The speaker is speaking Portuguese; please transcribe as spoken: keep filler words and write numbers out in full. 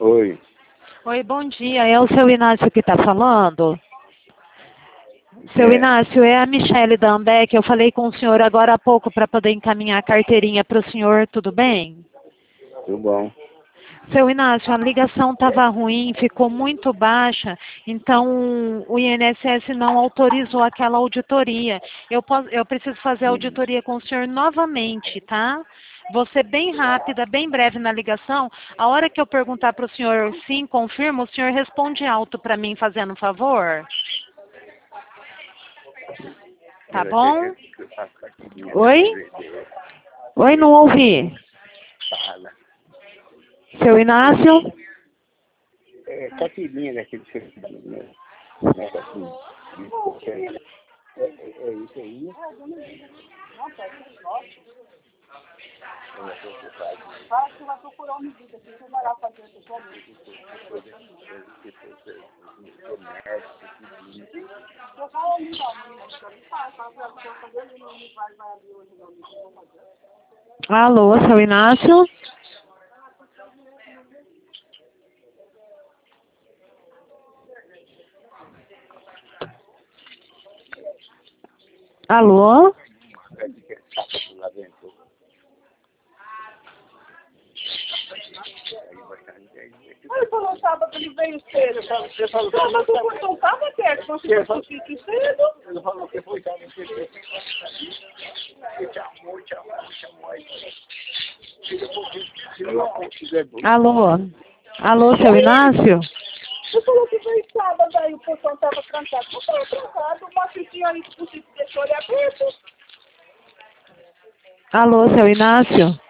Oi. Oi, bom dia. É o seu Inácio que está falando? Seu É. Inácio, é a Michele da Ambec. Eu falei com o senhor agora há pouco para poder encaminhar a carteirinha para o senhor, tudo bem? Tudo bom. Seu Inácio, a ligação estava ruim, ficou muito baixa, então o I N S S não autorizou aquela auditoria. Eu, posso, eu preciso fazer a auditoria com o senhor novamente, tá? Vou ser bem rápida, bem breve na ligação. A hora que eu perguntar para o senhor sim, confirma, o senhor responde alto para mim, fazendo um favor? Tá bom? Oi? Oi, não ouvi. Fala. Seu Inácio? É, carteirinha daquele serviço, né? Negocinho. É, é, é isso aí. Fala que você vai procurar uma medida, que você vai lá fazer pessoalmente. Eu falo ali, fala, fala pra ela que eu vou fazer ali, não vai, vai ali hoje, não, não vou fazer. Alô, seu Inácio? Alô? Ele falou sábado, ele veio cedo. Você falou que não, mas o portão estava aberto, então você falou que que cedo. Ele falou que foi, sabe? Ele chamou, chamou, chamou aí. Alô? Alô, seu Inácio? Você falou que veio sábado, aí o portão estava trancado. Não estava trancado, o machuquinho aí que você deixou ele aberto. Alô, seu Inácio?